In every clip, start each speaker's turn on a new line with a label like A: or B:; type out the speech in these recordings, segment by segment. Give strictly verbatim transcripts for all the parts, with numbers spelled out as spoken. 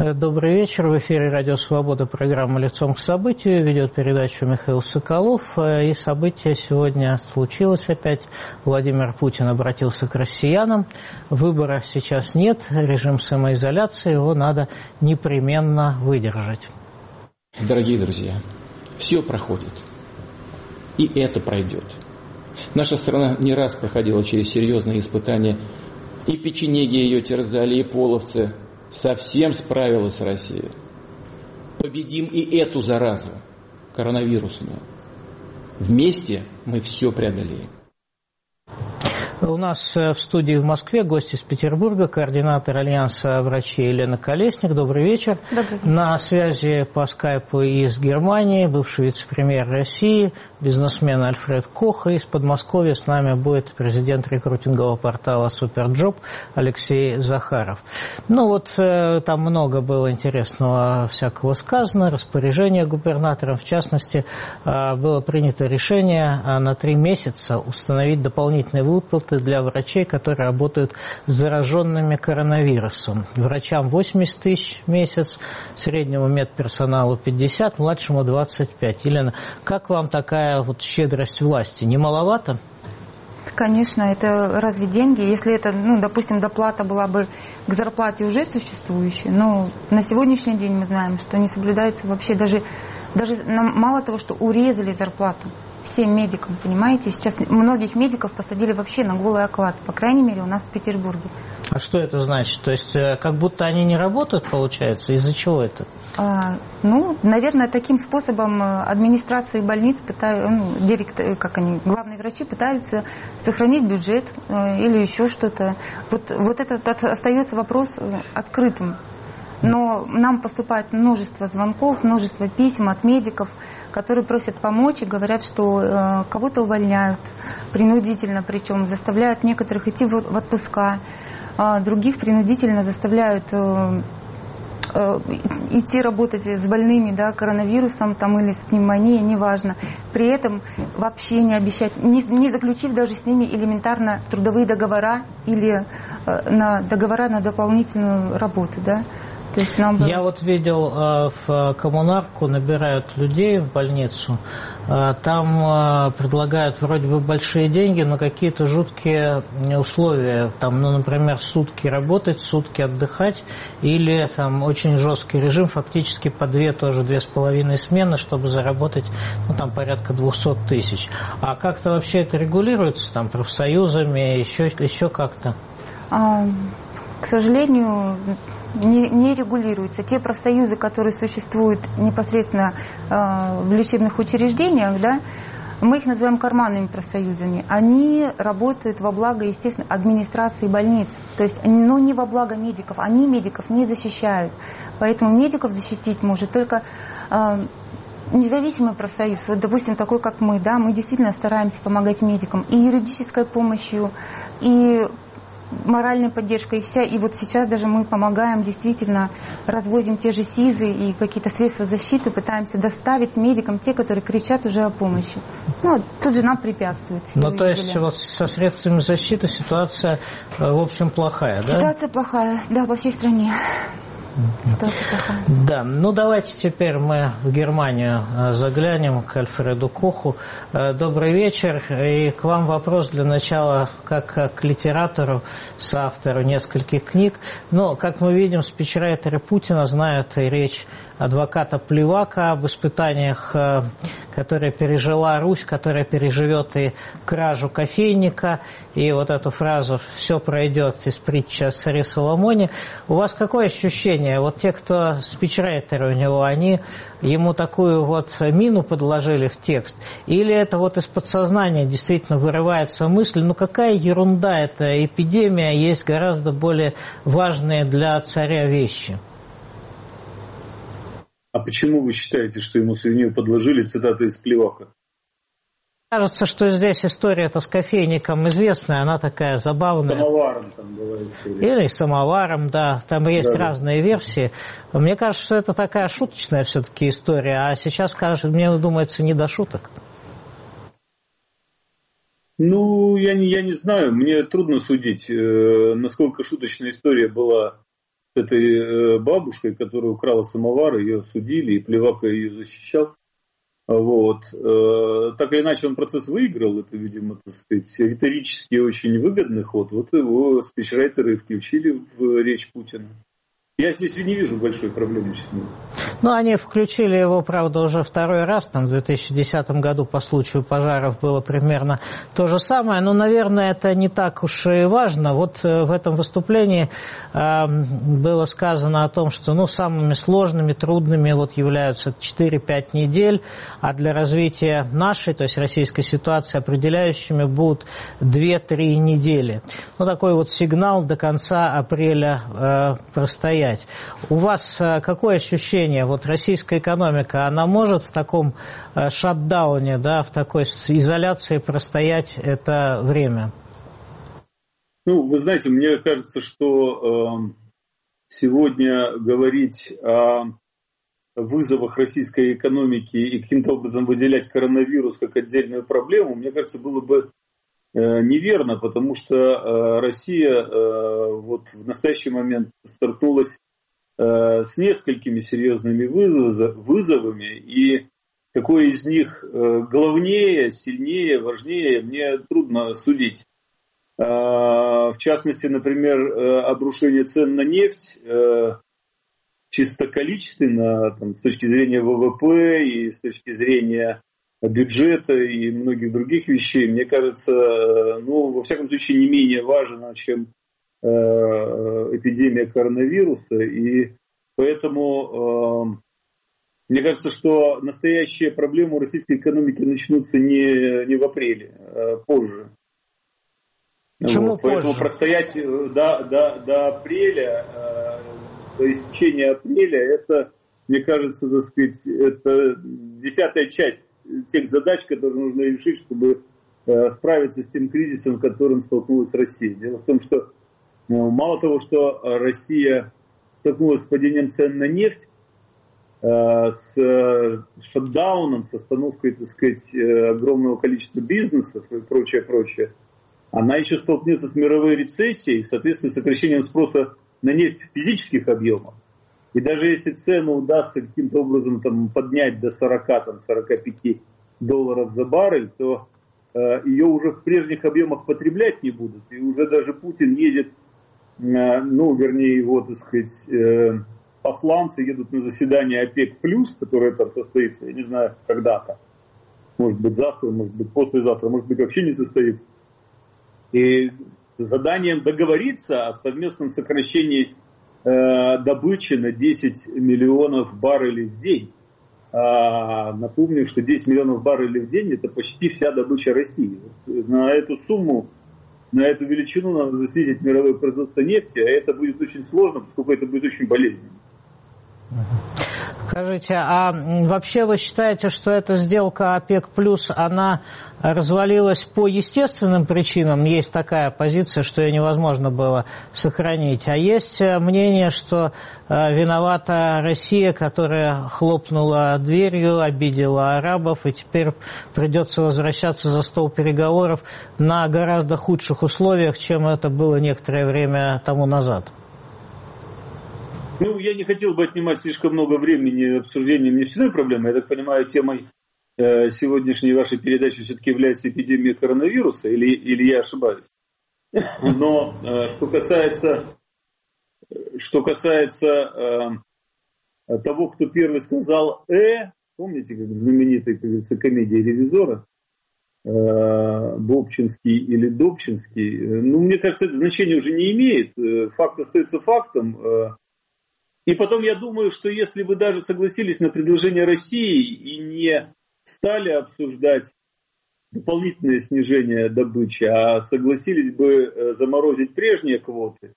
A: Добрый вечер. В эфире Радио Свобода, программа «Лицом к событию». Ведет передачу Михаил Соколов. И событие сегодня случилось опять. Владимир Путин обратился к россиянам. Выбора сейчас нет. Режим самоизоляции. Его надо непременно выдержать.
B: Дорогие друзья, все проходит. И это пройдет. Наша страна не раз проходила через серьезные испытания. И печенеги ее терзали, и половцы. Совсем справилась Россия. Победим и эту заразу, коронавирусную. Вместе мы все преодолеем.
A: У нас в студии в Москве гость из Петербурга, координатор Альянса врачей Елена Колесник. Добрый вечер.
C: Добрый вечер.
A: На связи по скайпу из Германии бывший вице-премьер России, бизнесмен Альфред Кох. И из Подмосковья с нами будет президент рекрутингового портала Суперджоп Алексей Захаров. Ну вот там много было интересного всякого сказано. Распоряжение губернатором, в частности, было принято решение на три месяца установить дополнительные выплаты для врачей, которые работают с зараженными коронавирусом. Врачам восемьдесят тысяч в месяц, среднему медперсоналу пятьдесят, младшему двадцать пять. Елена, как вам такая вот щедрость власти? Не маловато?
C: Конечно, это разве деньги? Если это, ну, допустим, доплата была бы к зарплате уже существующей, но на сегодняшний день мы знаем, что не соблюдается вообще даже, даже мало того, что урезали зарплату всем медикам, понимаете? Сейчас многих медиков посадили вообще на голый оклад, по крайней мере, у нас в Петербурге.
A: А что это значит? То есть, как будто они не работают, получается? Из-за чего это?
C: А, ну, наверное, таким способом администрации больниц пытаются, ну, директор, как они, главные врачи пытаются сохранить бюджет э, или еще что-то. Вот, вот этот остается вопрос открытым. Но нам поступает множество звонков, множество писем от медиков, которые просят помочь и говорят, что э, кого-то увольняют принудительно, причем заставляют некоторых идти в, в отпуска, а других принудительно заставляют э, э, идти работать с больными, да, коронавирусом там, или с пневмонией, неважно. При этом вообще не обещать, не, не заключив даже с ними элементарно трудовые договора или э, на договора на дополнительную работу, да. То есть нам...
A: Я вот видел, в коммунарку набирают людей в больницу, там предлагают вроде бы большие деньги, но какие-то жуткие условия, там, ну, например, сутки работать, сутки отдыхать, или там очень жесткий режим, фактически по две, тоже две с половиной смены, чтобы заработать, ну, там порядка двухсот тысяч. А как-то вообще это регулируется, там, профсоюзами, еще, еще как-то?
C: А, к сожалению, Не, не регулируются. Те профсоюзы, которые существуют непосредственно э, в лечебных учреждениях, да, мы их называем карманными профсоюзами, они работают во благо, естественно, администрации больниц. То есть, но не во благо медиков. Они медиков не защищают. Поэтому медиков защитить может только э, независимый профсоюз. Вот, допустим, такой, как мы, да, мы действительно стараемся помогать медикам и юридической помощью, и моральной поддержкой, и вся. И вот сейчас даже мы помогаем, действительно, развозим те же СИЗы и какие-то средства защиты, пытаемся доставить медикам те, которые кричат уже о помощи. Ну, тут же нам препятствует.
A: Ну, то есть вот со средствами защиты ситуация, в общем, плохая, да?
C: Ситуация плохая, да, по всей стране.
A: Да, ну давайте теперь мы в Германию заглянем к Альфреду Коху. Добрый вечер, и к вам вопрос для начала как к литератору, соавтору нескольких книг. Но, как мы видим, спичрайтеры Путина знают и речь адвоката Плевака об испытаниях, которые пережила Русь, которая переживет и кражу кофейника, и вот эту фразу «все пройдет» из притчи о царе Соломоне. У вас какое ощущение? Вот те, кто спичрайтеры у него, они ему такую вот мину подложили в текст? Или это вот из подсознания действительно вырывается мысль, ну какая ерунда, это эпидемия, есть гораздо более важные для царя вещи?
D: А почему вы считаете, что ему свинью подложили, цитата из Плевака?
A: Кажется, что здесь история-то с кофейником известная, она такая забавная.
D: Самоваром там была история.
A: Или самоваром, да, там есть
D: да,
A: разные
D: да.
A: версии. Мне кажется, что это такая шуточная все-таки история, а сейчас, кажется, мне думается, не до шуток.
D: Ну, я не, я не знаю, мне трудно судить, насколько шуточная история была этой бабушкой, которая украла самовар, ее судили, и Плевака ее защищал. Вот. Так или иначе он процесс выиграл, это, видимо, так сказать, риторически очень выгодный ход. Вот его спичрайтеры включили в речь Путина. Я здесь не вижу большой проблемы с ним.
A: Ну, они включили его, правда, уже второй раз. Там в две тысячи десятом году по случаю пожаров было примерно то же самое. Но, наверное, это не так уж и важно. Вот в этом выступлении э, было сказано о том, что ну, самыми сложными, трудными вот являются четыре-пять недель, а для развития нашей, то есть российской ситуации, определяющими будут две-три недели. Ну, такой вот сигнал до конца апреля э, простоять. У вас какое ощущение? Вот российская экономика, она может в таком шатдауне, да, в такой изоляции простоять это время?
D: Ну, вы знаете, мне кажется, что э, сегодня говорить о вызовах российской экономики и каким-то образом выделять коронавирус как отдельную проблему, мне кажется, было бы неверно, потому что Россия вот в настоящий момент столкнулась с несколькими серьезными вызовами, и какой из них главнее, сильнее, важнее, мне трудно судить. В частности, например, обрушение цен на нефть чисто количественно, там, с точки зрения ВВП и с точки зрения бюджета и многих других вещей, мне кажется, ну, во всяком случае, не менее важно, чем э, эпидемия коронавируса. И поэтому э, мне кажется, что настоящие проблемы у российской экономики начнутся не, не в апреле, а позже.
A: Почему
D: вот, поэтому
A: позже?
D: простоять до, до, до апреля, э, до истечения апреля, это, мне кажется, так сказать, это десятая часть тех задач, которые нужно решить, чтобы э, справиться с тем кризисом, с которым столкнулась Россия. Дело в том, что э, мало того, что Россия столкнулась с падением цен на нефть, э, с э, шатдауном, с остановкой, так сказать, э, огромного количества бизнесов и прочее, прочее, она еще столкнется с мировой рецессией, соответственно, сокращением спроса на нефть в физических объемах. И даже если цену удастся каким-то образом там, поднять до сорок-сорок пять долларов за баррель, то э, ее уже в прежних объемах потреблять не будут. И уже даже Путин едет, э, ну, вернее, его, так сказать, э, посланцы едут на заседание ОПЕК+, которое там состоится, я не знаю, когда-то. Может быть, завтра, может быть, послезавтра, может быть, вообще не состоится. И заданием договориться о совместном сокращении добычи на десять миллионов баррелей в день. А, напомню, что десять миллионов баррелей в день это почти вся добыча России. На эту сумму, на эту величину надо снизить мировое производство нефти, а это будет очень сложно, поскольку это будет очень болезненно.
A: Скажите, а вообще вы считаете, что эта сделка ОПЕК+, она развалилась по естественным причинам? Есть такая позиция, что ее невозможно было сохранить. А есть мнение, что виновата Россия, которая хлопнула дверью, обидела арабов, и теперь придется возвращаться за стол переговоров на гораздо худших условиях, чем это было некоторое время тому назад?
D: Ну, я не хотел бы отнимать слишком много времени обсуждением нефтяной проблемы. Я так понимаю, темой э, сегодняшней вашей передачи все-таки является эпидемия коронавируса, или, или я ошибаюсь? Но э, что касается, что касается э, того, кто первый сказал «э», помните, как в знаменитой, как говорится, комедии «Ревизора», э, Бобчинский или Добчинский, ну, мне кажется, это значение уже не имеет. Факт остается фактом. И потом я думаю, что если вы даже согласились на предложение России и не стали обсуждать дополнительное снижение добычи, а согласились бы заморозить прежние квоты,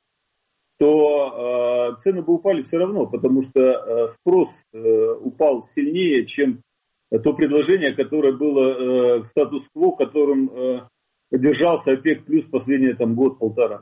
D: то э, цены бы упали все равно, потому что э, спрос э, упал сильнее, чем то предложение, которое было э, в статус-кво, которым э, держался ОПЕК плюс последние там, год-полтора.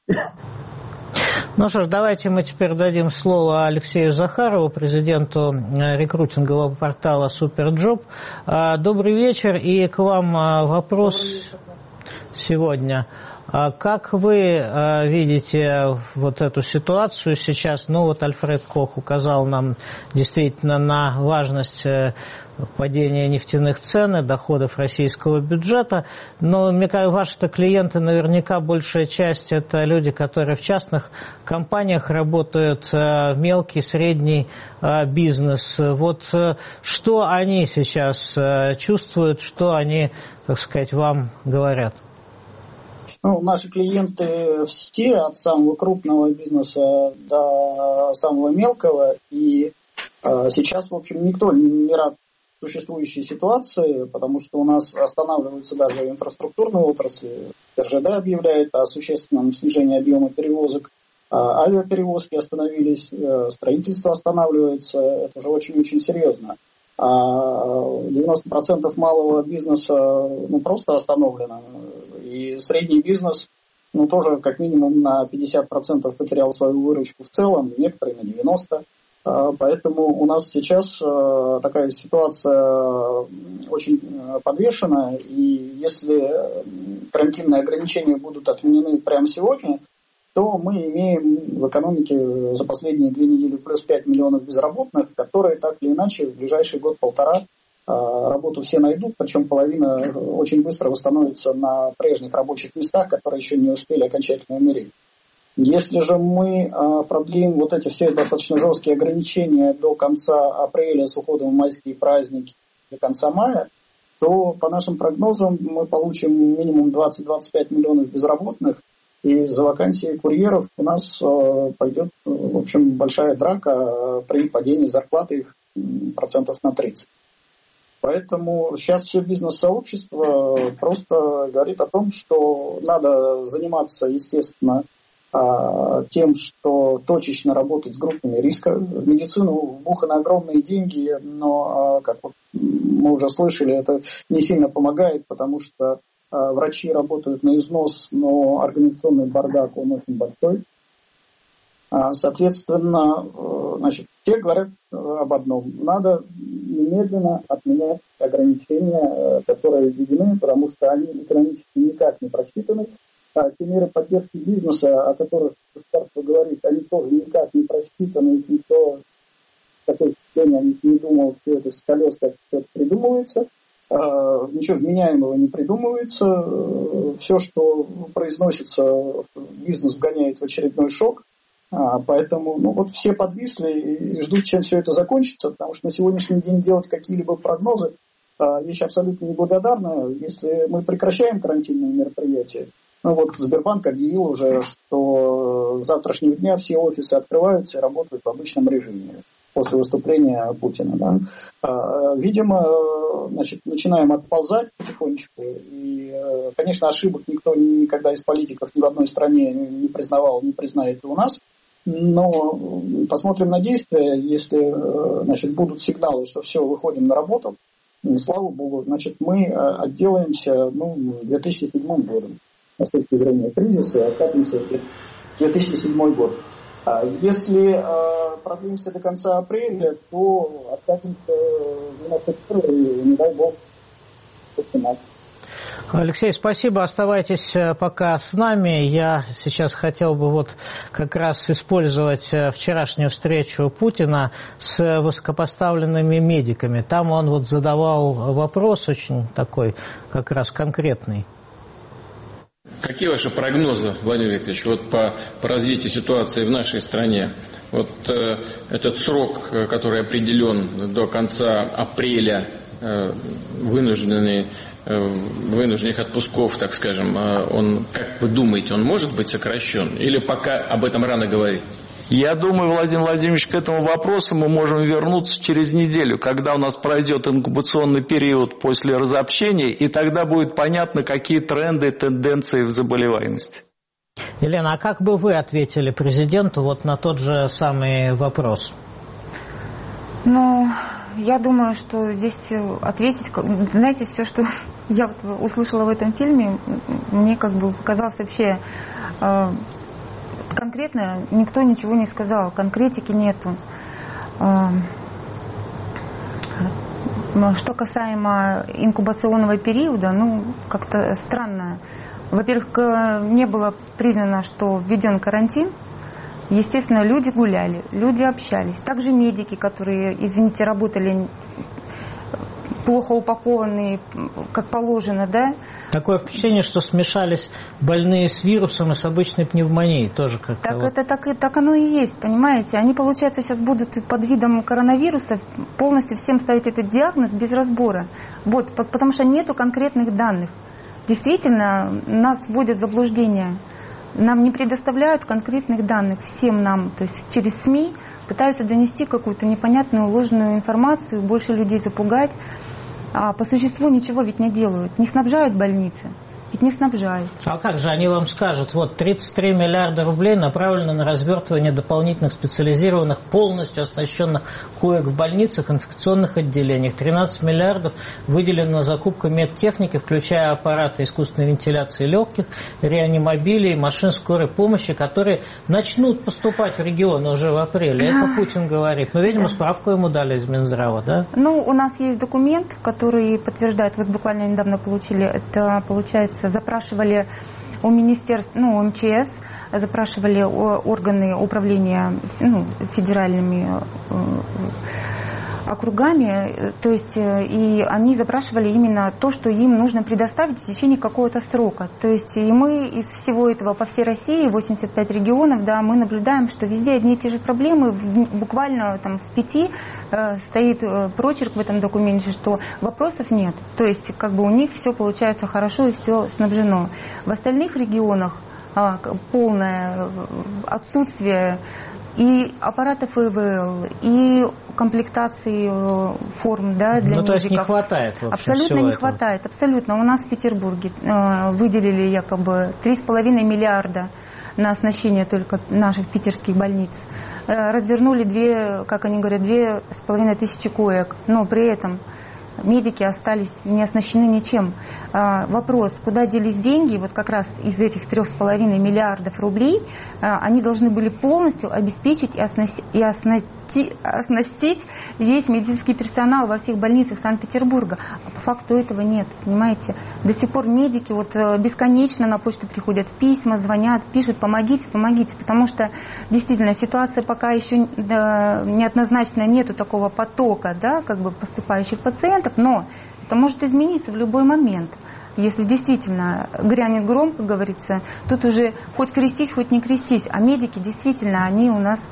A: Ну что ж, давайте мы теперь дадим слово Алексею Захарову, президенту рекрутингового портала Суперджоп. Добрый вечер, и к вам вопрос сегодня. Как вы видите вот эту ситуацию сейчас? Ну вот Альфред Кох указал нам действительно на важность падения нефтяных цен и доходов российского бюджета, но мне кажется, ваши-то клиенты наверняка большая часть это люди, которые в частных компаниях работают, мелкий, средний бизнес. Вот что они сейчас чувствуют, что они, так сказать, вам говорят?
E: Ну, наши клиенты все, от самого крупного бизнеса до самого мелкого, и э, сейчас, в общем, никто не рад существующей ситуации, потому что у нас останавливаются даже инфраструктурные отрасли. эр жэ дэ объявляет о существенном снижении объема перевозок, а авиаперевозки остановились, строительство останавливается, это уже очень-очень серьезно. А девяносто процентов малого бизнеса ну, просто остановлено. И средний бизнес ну, тоже как минимум на пятьдесят процентов потерял свою выручку в целом, некоторые на девяносто процентов. Поэтому у нас сейчас такая ситуация очень подвешена. И если карантинные ограничения будут отменены прямо сегодня, то мы имеем в экономике за последние две недели плюс пять миллионов безработных, которые так или иначе в ближайший год-полтора работу все найдут, причем половина очень быстро восстановится на прежних рабочих местах, которые еще не успели окончательно умереть. Если же мы продлим вот эти все достаточно жесткие ограничения до конца апреля с уходом в майские праздники до конца мая, то по нашим прогнозам мы получим минимум двадцать-двадцать пять миллионов безработных, и за вакансии курьеров у нас пойдет, в общем, большая драка при падении зарплаты их процентов на тридцать. Поэтому сейчас все бизнес-сообщество просто говорит о том, что надо заниматься, естественно, тем, что точечно работать с группами риска. В медицину вбуханы огромные деньги, но, как вот мы уже слышали, это не сильно помогает, потому что врачи работают на износ, но организационный бардак, он очень большой. Соответственно, значит, те говорят об одном. Надо немедленно отменять ограничения, которые введены, потому что они экономически никак не просчитаны. А те меры поддержки бизнеса, о которых государство говорит, они тоже никак не просчитаны, никто в такой степени не думал, все это с колес, как все это придумывается. А, ничего вменяемого не придумывается. Все, что произносится, бизнес вгоняет в очередной шок. А, поэтому ну, вот все подвисли и ждут, чем все это закончится, потому что на сегодняшний день делать какие-либо прогнозы а, вещь абсолютно неблагодарная. Если мы прекращаем карантинные мероприятия, ну вот Сбербанк объявил уже, что с завтрашнего дня все офисы открываются и работают в обычном режиме после выступления Путина. Да? А, видимо, значит, начинаем отползать потихонечку. И, конечно, ошибок никто никогда из политиков ни в одной стране не признавал, не признает и у нас. Но посмотрим на действия. Если значит, будут сигналы, что все, выходим на работу, слава богу, значит, мы отделаемся ну, две тысячи седьмым годом. С точки зрения кризиса, откатимся в две тысячи седьмой год. Если э, продлимся до конца апреля, то откатимся в девяносто первый, и не дай бог, восемнадцатый.
A: Алексей, спасибо. Оставайтесь пока с нами. Я сейчас хотел бы вот как раз использовать вчерашнюю встречу Путина с высокопоставленными медиками. Там он вот задавал вопрос очень такой, как раз конкретный.
B: Какие ваши прогнозы, Владимир Викторович, вот по, по развитию ситуации в нашей стране? Вот э, этот срок, который определен до конца апреля, э, вынужденный, э, вынужденных отпусков, так скажем, э, он, как вы думаете, он может быть сокращен? Или пока об этом рано говорить?
F: Я думаю, Владимир Владимирович, к этому вопросу мы можем вернуться через неделю, когда у нас пройдет инкубационный период после разобщения, и тогда будет понятно, какие тренды, тенденции в заболеваемости.
A: Елена, а как бы вы ответили президенту вот на тот же самый вопрос?
C: Ну, я думаю, что здесь ответить, знаете, все, что я вот услышала в этом фильме, мне как бы показалось вообще... Конкретно никто ничего не сказал, конкретики нету. Что касаемо инкубационного периода, ну, как-то странно Во-первых, не было признано, что введен карантин. Естественно, люди гуляли, люди общались. Также медики, которые, извините, работали плохо упакованные, как положено, да?
A: Такое впечатление, что смешались больные с вирусом и с обычной пневмонией тоже как-то.
C: Так
A: вот.
C: это так, и, так оно и есть, понимаете? Они, получается, сейчас будут под видом коронавируса полностью всем ставить этот диагноз без разбора. Вот, потому что нету конкретных данных. Действительно, нас вводят в заблуждение. Нам не предоставляют конкретных данных, всем нам, то есть через СМИ пытаются донести какую-то непонятную ложную информацию, больше людей запугать, а по существу ничего ведь не делают, не снабжают больницы. Ведь не снабжают.
A: А как же они вам скажут, вот тридцать три миллиарда рублей направлено на развертывание дополнительных специализированных, полностью оснащенных коек в больницах, инфекционных отделениях. тринадцать миллиардов выделено на закупку медтехники, включая аппараты искусственной вентиляции легких, реанимобилей, машин скорой помощи, которые начнут поступать в регионы уже в апреле. Это Путин говорит. Но, видимо, справку ему дали из Минздрава, да?
C: Ну, у нас есть документ, который подтверждает, вот буквально недавно получили, это, получается, запрашивали у министерств, ну, у эм че эс, запрашивали органы управления, ну, федеральными округами, то есть и они запрашивали именно то, что им нужно предоставить в течение какого-то срока. То есть и мы из всего этого по всей России, восемьдесят пять регионов, да, мы наблюдаем, что везде одни и те же проблемы, буквально там в пяти э, стоит прочерк в этом документе, что вопросов нет. То есть как бы у них все получается хорошо и все снабжено. В остальных регионах э, полное отсутствие и аппаратов и вэ эл, и комплектации форм, да, для
A: ну,
C: медиков.
A: То есть не хватает, в общем,
C: абсолютно не
A: этого.
C: хватает, абсолютно. У нас в Петербурге э, выделили якобы три с половиной миллиарда на оснащение только наших питерских больниц. Э, развернули две, как они говорят, две с половиной тысячи коек, но при этом медики остались не оснащены ничем. А, вопрос, куда делись деньги, вот как раз из этих трех с половиной миллиардов рублей, а, они должны были полностью обеспечить и, оснасти, и оснасти, оснастить весь медицинский персонал во всех больницах Санкт-Петербурга. А по факту этого нет, понимаете. До сих пор медики вот бесконечно на почту приходят письма, звонят, пишут, помогите, помогите, потому что действительно ситуация пока еще да, неоднозначно, нету такого потока, да, как бы поступающих пациентов, но это может измениться в любой момент. Если действительно грянет гром, как говорится, тут уже хоть крестись, хоть не крестись, а медики действительно, они у нас...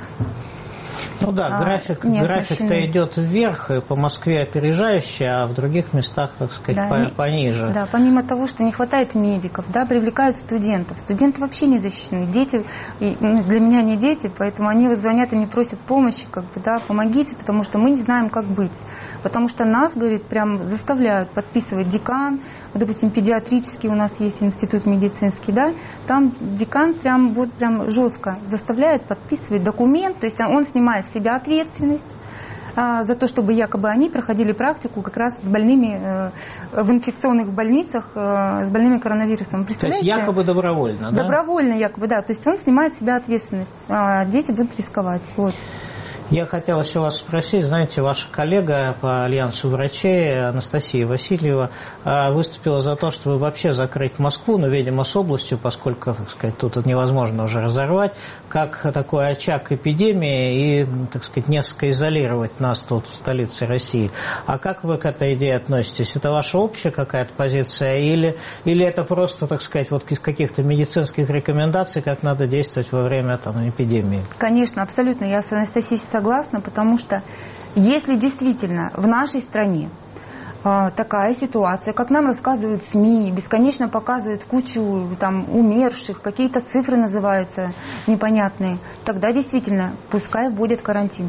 A: Ну да, график,
C: а,
A: график-то идет вверх, и по Москве опережающий, а в других местах, так сказать, да, по, пониже.
C: Да, помимо того, что не хватает медиков, да, привлекают студентов. Студенты вообще не защищены. Дети, и, ну, для меня не дети, поэтому они вот звонят и не просят помощи, как бы, да, помогите, потому что мы не знаем, как быть. Потому что нас, говорит, прям заставляют подписывать декан, вот, допустим, педиатрический у нас есть институт медицинский, да, там декан прям вот прям жестко заставляет подписывать документ, то есть он снимает с себя ответственность а, за то, чтобы якобы они проходили практику как раз с больными э, в инфекционных больницах э, с больными коронавирусом.
A: То есть якобы добровольно, да?
C: Добровольно якобы, да. То есть он снимает с себя ответственность, а дети будут рисковать. Вот.
A: Я хотел еще вас спросить, знаете, ваша коллега по Альянсу врачей Анастасия Васильева выступила за то, чтобы вообще закрыть Москву, но, видимо, с областью, поскольку, так сказать, тут невозможно уже разорвать, как такой очаг эпидемии и, так сказать, несколько изолировать нас тут в столице России. А как вы к этой идее относитесь? Это ваша общая какая-то позиция или, или это просто, так сказать, вот из каких-то медицинских рекомендаций, как надо действовать во время там, эпидемии?
C: Конечно, абсолютно. Я с Анастасией согласна, потому что если действительно в нашей стране э, такая ситуация, как нам рассказывают СМИ, бесконечно показывают кучу там умерших, какие-то цифры называются непонятные, тогда действительно пускай вводят карантин.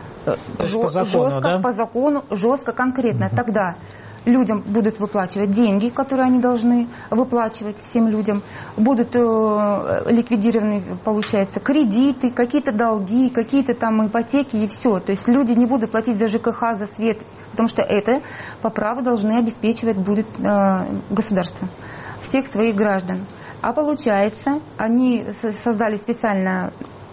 C: Жё-
A: по закону,
C: жестко,
A: да?
C: по закону, жестко, конкретно. Mm-hmm. Тогда людям будут выплачивать деньги, которые они должны выплачивать всем людям, будут э, ликвидированы, получается, кредиты, какие-то долги, какие-то там ипотеки и все. То есть люди не будут платить за ЖКХ, за свет, потому что это по праву должны обеспечивать будет э, государство, всех своих граждан. А получается, они создали специально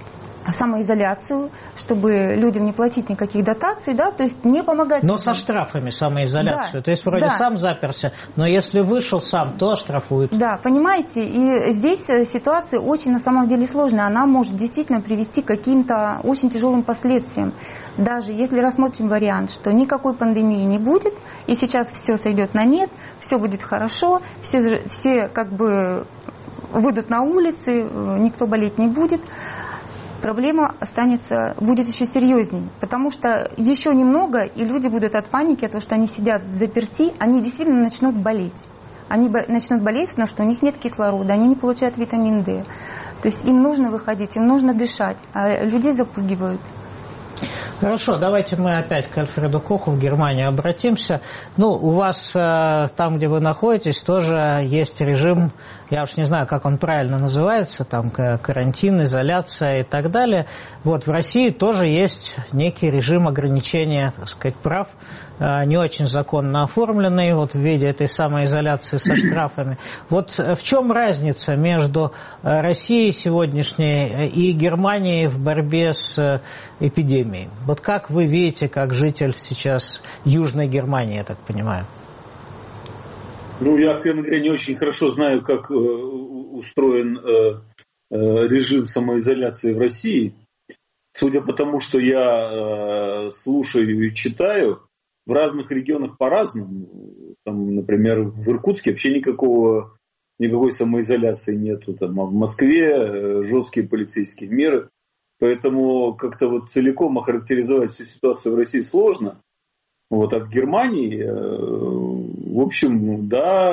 C: самоизоляцию, чтобы людям не платить никаких дотаций, да, то есть не помогать.
A: Но со штрафами самоизоляцию. Да, то есть вроде да. сам заперся, но если вышел сам, то штрафуют.
C: Да, понимаете, и здесь ситуация очень на самом деле сложная. Она может действительно привести к каким-то очень тяжелым последствиям. Даже если рассмотрим вариант, что никакой пандемии не будет, и сейчас все сойдет на нет, все будет хорошо, все, все как бы выйдут на улицы, никто болеть не будет, проблема останется, будет еще серьезней, потому что еще немного, и люди будут от паники, от того, что они сидят в заперти, они действительно начнут болеть. Они начнут болеть, потому что у них нет кислорода, они не получают витамин D. То есть им нужно выходить, им нужно дышать, а людей запугивают.
A: Хорошо, давайте мы опять к Альфреду Коху в Германию обратимся. Ну, у вас там, где вы находитесь, тоже есть режим, я уж не знаю, как он правильно называется, там карантин, изоляция и так далее. Вот в России тоже есть некий режим ограничения, так сказать, прав, не очень законно оформленный, вот в виде этой самоизоляции со штрафами. Вот в чем разница между Россией сегодняшней и Германией в борьбе с эпидемией? Вот как вы видите, как житель сейчас Южной Германии, я так понимаю?
D: Ну, я, откровенно говоря, не очень хорошо знаю, как э, устроен э, э, режим самоизоляции в России. Судя по тому, что я э, слушаю и читаю, в разных регионах по-разному. Там, например, в Иркутске вообще никакого, никакой самоизоляции нету. Там, а в Москве э, жесткие полицейские меры. Поэтому как-то вот целиком охарактеризовать всю ситуацию в России сложно. Вот, а в Германии, в общем, да,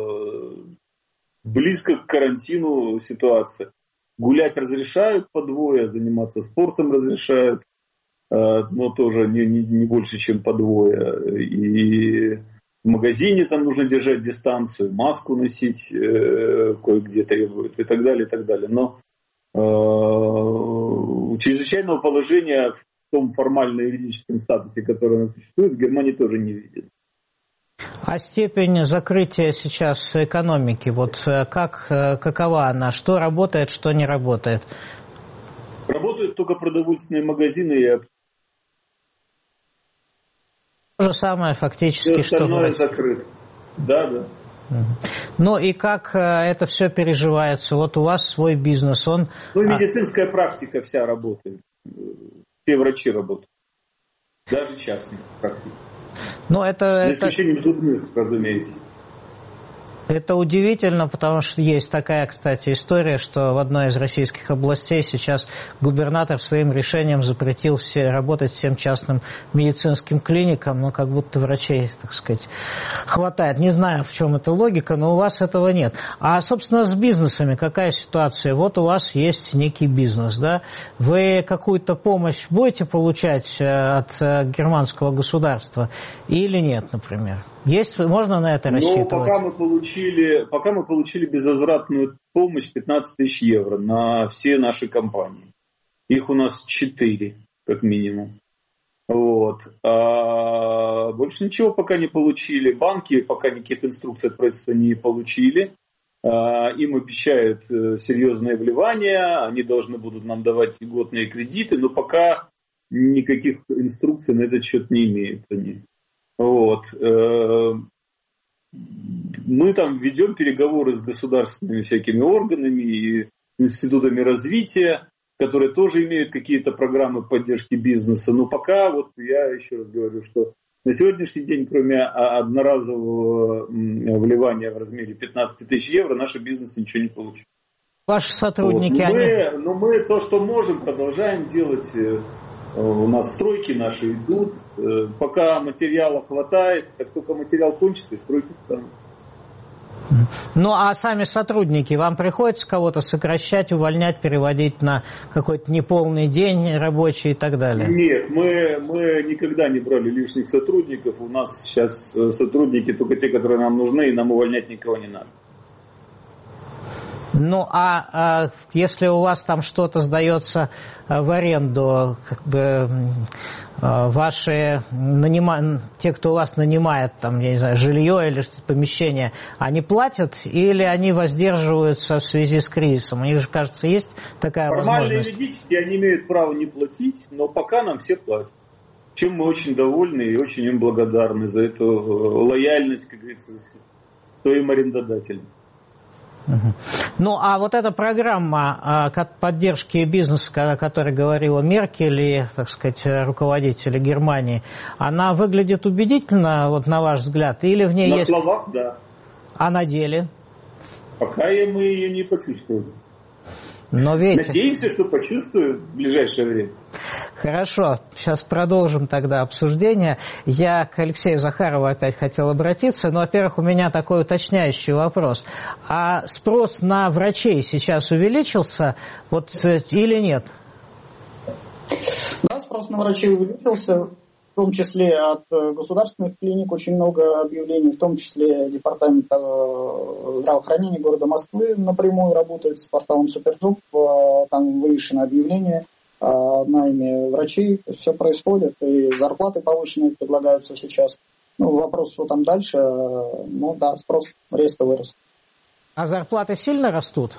D: близко к карантину ситуация. Гулять разрешают по двое, заниматься спортом разрешают, но тоже не, не, не больше, чем по двое. И в магазине там нужно держать дистанцию, маску носить кое-где требуют и так далее, и так далее. Но э, чрезвычайного положения в в том формально-юридическом статусе, который у нас существует, в Германии тоже не видит.
A: А степень закрытия сейчас экономики, вот как, какова она? Что работает, что не работает?
D: Работают только продовольственные магазины и аптеки.
A: То же самое фактически,
D: все остальное
A: что...
D: закрыто. Да, да.
A: Ну и как это все переживается? Вот у вас свой бизнес, он...
D: Ну, медицинская а... практика вся работает. Все врачи работают. Даже частные практики.
A: Но это,
D: За исключением это... зубных, разумеется.
A: Это удивительно, потому что есть такая, кстати, история, что в одной из российских областей сейчас губернатор своим решением запретил все, работать всем частным медицинским клиникам, но как будто врачей, так сказать, хватает. Не знаю, в чем эта логика, но у вас этого нет. А, собственно, с бизнесами какая ситуация? Вот у вас есть некий бизнес, да? Вы какую-то помощь будете получать от германского государства или нет, например? Есть, можно на это рассчитывать?
D: Но пока мы получили, пока мы получили безвозвратную помощь пятнадцать тысяч евро на все наши компании. Их у нас четыре, как минимум. Вот. А больше ничего пока не получили. Банки пока никаких инструкций от правительства не получили. Им обещают серьезные вливания, они должны будут нам давать льготные кредиты, но пока никаких инструкций на этот счет не имеют они. Вот. Мы там ведем переговоры с государственными всякими органами и институтами развития, которые тоже имеют какие-то программы поддержки бизнеса. Но пока, вот я еще раз говорю, что на сегодняшний день, кроме одноразового вливания в размере пятнадцать тысяч евро, наш бизнес ничего не получил.
A: Ваши сотрудники,
D: вот. но,
A: они...
D: мы, но мы то, что можем, продолжаем делать. У нас стройки наши идут. Пока материала хватает, как только материал кончится, стройки станут.
A: Ну, а сами сотрудники, вам приходится кого-то сокращать, увольнять, переводить на какой-то неполный день рабочий и так далее?
D: Нет, мы, мы никогда не брали лишних сотрудников. У нас сейчас сотрудники только те, которые нам нужны, и нам увольнять никого не надо.
A: Ну, а, а если у вас там что-то сдается в аренду, как бы, ваши нанима... те, кто вас нанимает, там, я не знаю, жилье или помещение, они платят или они воздерживаются в связи с кризисом? У них же, кажется, есть такая
D: Формально
A: возможность.
D: Формально юридически они имеют право не платить, но пока нам все платят. Чем мы очень довольны и очень им благодарны за эту лояльность, как говорится, своим арендодателям.
A: Ну, а вот эта программа поддержки бизнеса, о которой говорила Меркель и, так сказать, руководители Германии, она выглядит убедительно, вот на ваш взгляд, или в ней
D: на
A: есть...
D: На словах, да.
A: А на деле?
D: Пока мы ее не почувствовали.
A: Но видите...
D: Надеемся, что почувствуем в ближайшее время.
A: Хорошо, сейчас продолжим тогда обсуждение. Я к Алексею Захарову опять хотел обратиться, но, во-первых, у меня такой уточняющий вопрос. А спрос на врачей сейчас увеличился вот, или нет?
E: Да, спрос на врачей увеличился, в том числе от государственных клиник очень много объявлений, в том числе департамент здравоохранения города Москвы напрямую работает с порталом Суперджоп, там вывешено объявление о найме врачей, все происходит, и зарплаты повышенные предлагаются сейчас. Ну, вопрос, что там дальше, ну да, спрос резко вырос.
A: А зарплаты сильно растут?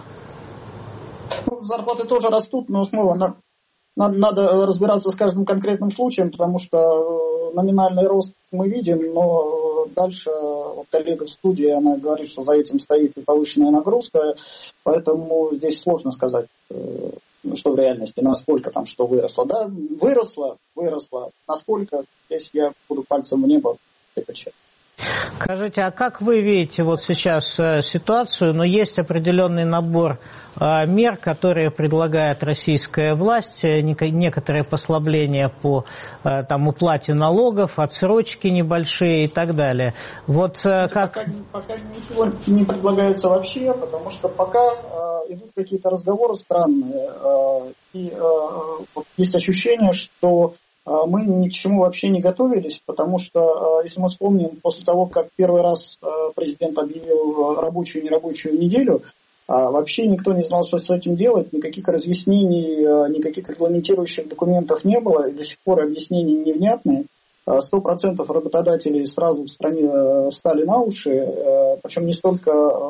E: Ну, зарплаты тоже растут, но снова на, надо, надо разбираться с каждым конкретным случаем, потому что номинальный рост мы видим, но дальше вот коллега в студии, она говорит, что за этим стоит и повышенная нагрузка, поэтому здесь сложно сказать, что в реальности, насколько там что выросло. Да, выросло, выросло. Насколько, здесь я буду пальцем в небо прикачать.
A: Скажите, а как вы видите вот сейчас ситуацию? Но есть определенный набор мер, которые предлагает российская власть, некоторые послабления по там, уплате налогов, отсрочки небольшие и так далее. Вот как...
E: пока, пока ничего не предлагается вообще, потому что пока э, идут какие-то разговоры странные. Э, и э, вот есть ощущение, что мы ни к чему вообще не готовились, потому что, если мы вспомним, после того, как первый раз президент объявил рабочую и нерабочую неделю, вообще никто не знал, что с этим делать, никаких разъяснений, никаких регламентирующих документов не было, и до сих пор объяснения невнятные. Сто процентов работодателей сразу в стране встали на уши, причем не столько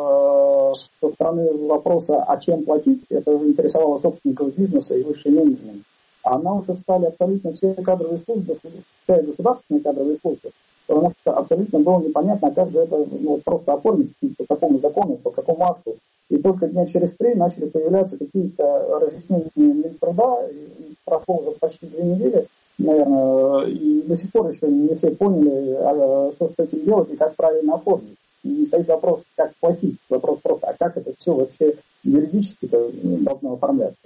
E: со стороны вопроса, а чем платить, это интересовало собственников бизнеса и высший менеджмент. А на уши встали абсолютно все кадровые службы, включая государственные кадровые службы, потому что абсолютно было непонятно, как же это ну, просто оформить, по какому закону, по какому акту. И только дня через три начали появляться какие-то разъяснения Минтруда, и прошло уже почти две недели, наверное, и до сих пор еще не все поняли, что с этим делать и как правильно оформить. И не стоит вопрос, как платить, вопрос просто, а как это все вообще юридически-то должно оформляться.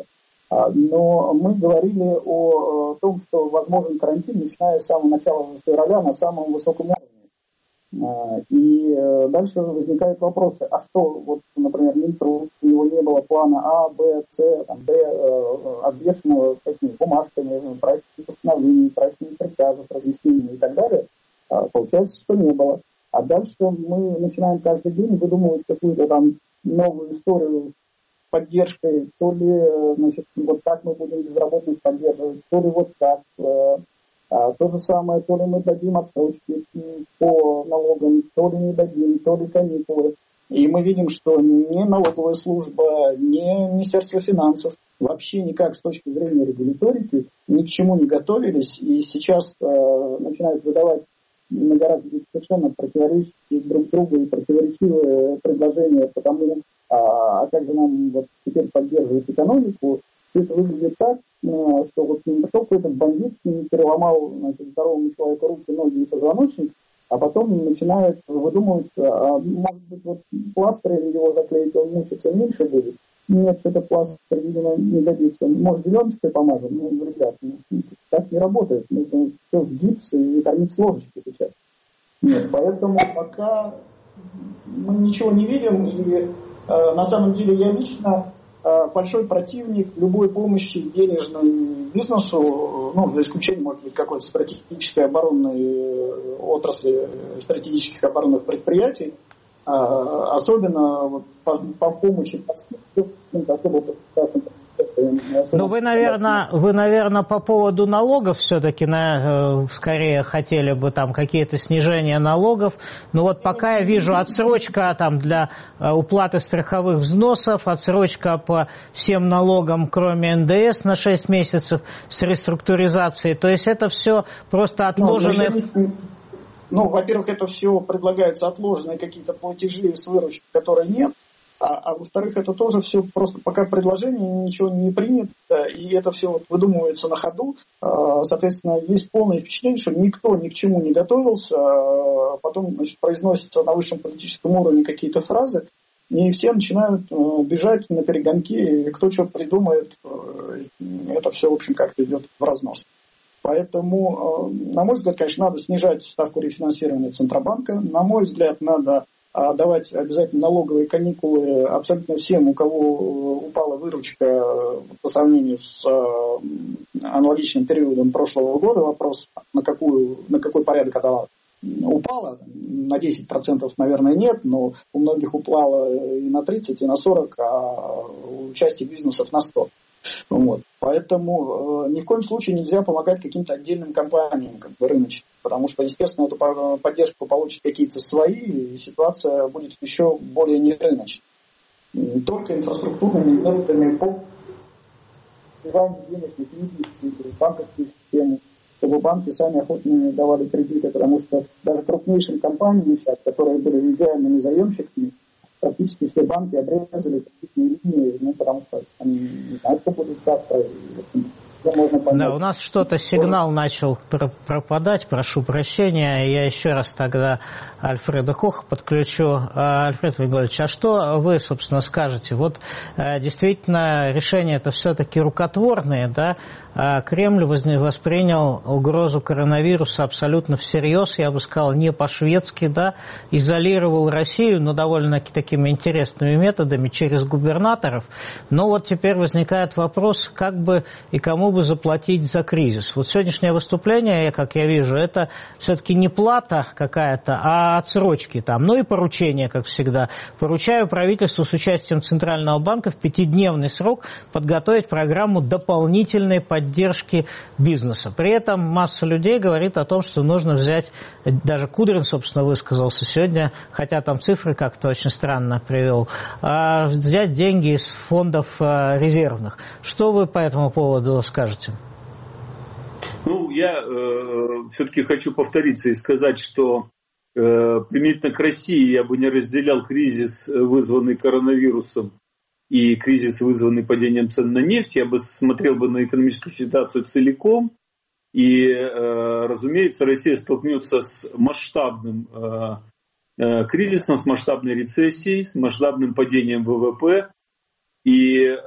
E: Но мы говорили о том, что возможен карантин, начиная с самого начала февраля на самом высоком уровне. И дальше возникают вопросы, а что, вот, например, Минтруд, у него не было плана А, Б, С, там, Д, обвешенного такими бумажками, проектами постановлений, проектами приказов, разъяснений и так далее. Получается, что не было. А дальше мы начинаем каждый день выдумывать какую-то там новую историю поддержкой, то ли, значит, вот так мы будем безработных поддерживать, то ли вот так. А, то же самое, то ли мы дадим отсрочки по налогам, то ли не дадим, то ли каникулы. И мы видим, что ни налоговая служба, ни Министерство финансов вообще никак с точки зрения регуляторики ни к чему не готовились. И сейчас э, начинают выдавать на гораздо совершенно противоречащие друг другу и противоречивые предложения по тому, а, а как же нам вот теперь поддерживать экономику. Все это выглядит так, что вот не пришел какой-то бандит, переломал, значит, здоровому человеку руки, ноги и позвоночник, а потом начинает выдумывать, а, может быть, вот пластырем его заклеить, он мучиться меньше будет. Нет, это пластырь, видимо, не годится. Может, зеленочкой помажем? Ну, ребят, ну, так не работает. Нужно все в гипс и кормить с ложечки сейчас. Нет, поэтому пока мы ничего не видим, и э, на самом деле я лично э, большой противник любой помощи денежной бизнесу, ну, за исключением, может быть, какой-то стратегической оборонной отрасли, стратегических оборонных предприятий. Особенно вот, по, по помощи, по скидке, особо по
A: Ну, вы, наверное, вы, наверное, по поводу налогов все-таки на, скорее хотели бы там какие-то снижения налогов. Но вот пока я вижу отсрочка там для уплаты страховых взносов, отсрочка по всем налогам, кроме эн дэ эс, на шесть месяцев с реструктуризацией. То есть это все просто отложенные...
E: Ну, ну, во-первых, это все предлагается отложенные какие-то платежи с выручки, которые нет. А, а во-вторых, это тоже все просто пока предложение, ничего не принято, и это все вот выдумывается на ходу. Соответственно, есть полное впечатление, что никто ни к чему не готовился, потом, значит, произносятся на высшем политическом уровне какие-то фразы, и все начинают бежать на перегонки, и кто что придумает, это все, в общем, как-то идет в разнос. Поэтому, на мой взгляд, конечно, надо снижать ставку рефинансирования Центробанка, на мой взгляд, надо давать обязательно налоговые каникулы абсолютно всем, у кого упала выручка по сравнению с аналогичным периодом прошлого года. Вопрос, на, какую, на какой порядок она упала. На десять процентов, наверное, нет, но у многих упала и на тридцать, и на сорок, а у части бизнесов на сто. Вот. Поэтому э, ни в коем случае нельзя помогать каким-то отдельным компаниям, как бы рыночным, потому что, естественно, эту поддержку получат какие-то свои, и ситуация будет еще более нерыночной. Только инфраструктурными методами по денег на банковскую систему, чтобы банки сами охотно давали кредиты, потому что даже крупнейшим компаниям сейчас, которые были идеальными заемщиками, практически все банки обрезали кредитные линии, ну, потому что они не знают, что будет завтра.
A: Да, у нас что-то сигнал начал пропадать, прошу прощения. Я еще раз тогда Альфреда Коха подключу. Альфред Григорьевич, а что вы, собственно, скажете? Вот действительно решения это все-таки рукотворные, да? Кремль воспринял угрозу коронавируса абсолютно всерьез, я бы сказал, не по-шведски, да, изолировал Россию, но довольно такими интересными методами, через губернаторов. Но вот теперь возникает вопрос, как бы и кому бы заплатить за кризис. Вот сегодняшнее выступление, как я вижу, это все-таки не плата какая-то, а отсрочки там, ну и поручения, как всегда. Поручаю правительству с участием Центрального банка в пятидневный срок подготовить программу дополнительной поддержки поддержки бизнеса. При этом масса людей говорит о том, что нужно взять, даже Кудрин, собственно, высказался сегодня, хотя там цифры как-то очень странно привел, взять деньги из фондов резервных. Что вы по этому поводу скажете?
D: Ну, я э, все-таки хочу повториться и сказать, что э, применительно к России я бы не разделял кризис, вызванный коронавирусом, и кризис, вызванный падением цен на нефть. Я бы смотрел бы на экономическую ситуацию целиком. И, э, разумеется, Россия столкнется с масштабным э, э, кризисом, с масштабной рецессией, с масштабным падением вэ вэ пэ. И э,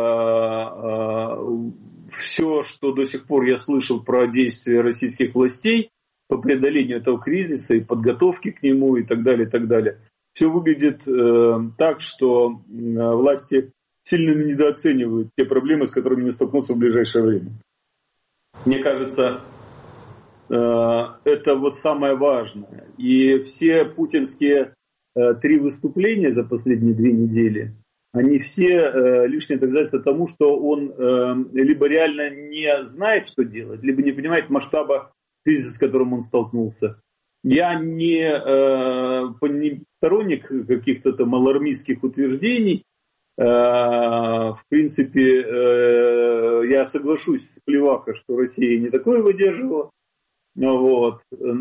D: э, все, что до сих пор я слышал про действия российских властей по преодолению этого кризиса и подготовке к нему и так далее, и так далее, все выглядит э, так, что э, власти сильно недооценивают те проблемы, с которыми они столкнутся в ближайшее время. Мне кажется, э, это вот самое важное. И все путинские э, три выступления за последние две недели, они все э, лишнее доказательство тому, что он э, либо реально не знает, что делать, либо не понимает масштаба кризиса, с которым он столкнулся. Я не, э, не сторонник каких-то там алармистских утверждений. Э, в принципе, э, я соглашусь с Плевако, что Россия не такое выдерживала. Вот.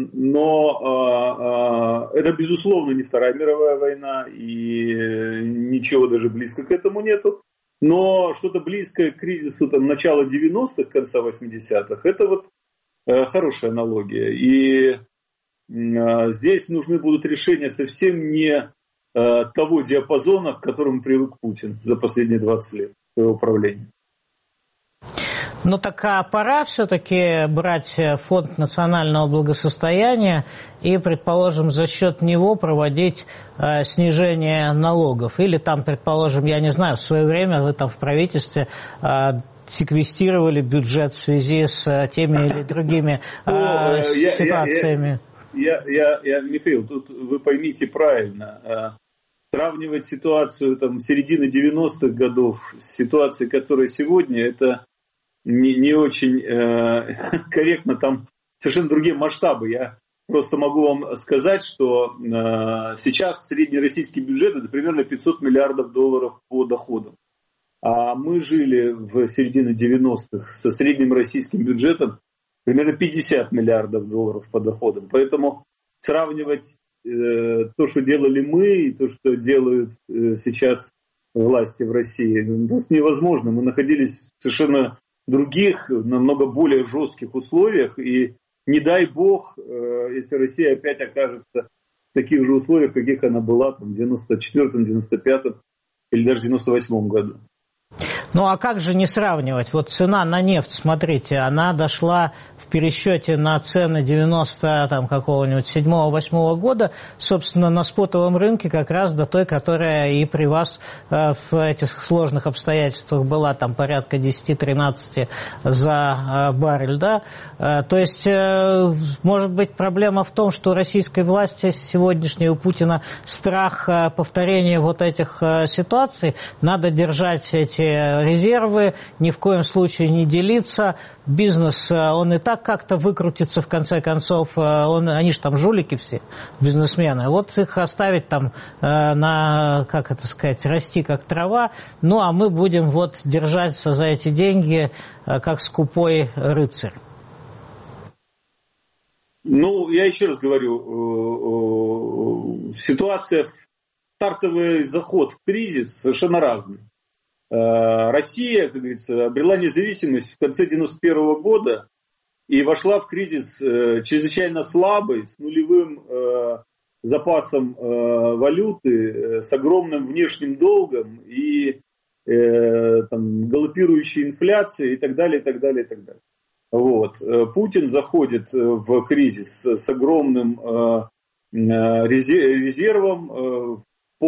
D: Но э, э, это, безусловно, не Вторая мировая война, и ничего даже близко к этому нету. Но что-то близкое к кризису там, начала девяностых, конца восьмидесятых, это вот э, хорошая аналогия. И здесь нужны будут решения совсем не э, того диапазона, к которому привык Путин за последние двадцать лет своего правления.
A: Ну так а пора все-таки брать фонд национального благосостояния и, предположим, за счет него проводить э, снижение налогов. Или там, предположим, я не знаю, в свое время вы там в правительстве э, секвестировали бюджет в связи с э, теми или другими э, ну, ситуациями.
D: Я, я, я, я, Михаил, тут вы поймите правильно. сравнивать ситуацию там, середины девяностых годов с ситуацией, которая сегодня, это не, не очень э, корректно. Там совершенно другие масштабы. Я просто могу вам сказать, что э, сейчас средний российский бюджет это примерно пятьсот миллиардов долларов по доходам. А мы жили в середине девяностых со средним российским бюджетом примерно пятьдесят миллиардов долларов по доходам. Поэтому сравнивать э, то, что делали мы, и то, что делают э, сейчас власти в России, просто невозможно. Мы находились в совершенно других, намного более жестких условиях. И не дай бог, э, если Россия опять окажется в таких же условиях, каких она была там, в девяносто четвёртом, девяносто пятом или даже в девяносто восьмом году.
A: Ну а как же не сравнивать? Вот цена на нефть, смотрите, она дошла в пересчете на цены девяносто там, какого-нибудь седьмого-восьмого года, собственно, на спотовом рынке как раз до той, которая и при вас э, в этих сложных обстоятельствах была, там порядка десять-тринадцать за э, баррель, да? Э, то есть, э, может быть, проблема в том, что у российской власти сегодняшней, у Путина страх э, повторения вот этих э, ситуаций, надо держать эти резервы, ни в коем случае не делиться. Бизнес, он и так как-то выкрутится, в конце концов. Он, они же там жулики все, бизнесмены. Вот их оставить там на, как это сказать, расти как трава. Ну, а мы будем вот держаться за эти деньги, как скупой рыцарь.
D: Ну, я еще раз говорю, ситуация, стартовый заход в кризис совершенно разный. Россия, как говорится, обрела независимость в конце девяносто первого года и вошла в кризис чрезвычайно слабый, с нулевым запасом валюты, с огромным внешним долгом и там, галопирующей инфляцией и так далее, и так далее, и так далее. Вот. Путин заходит в кризис с огромным резервом,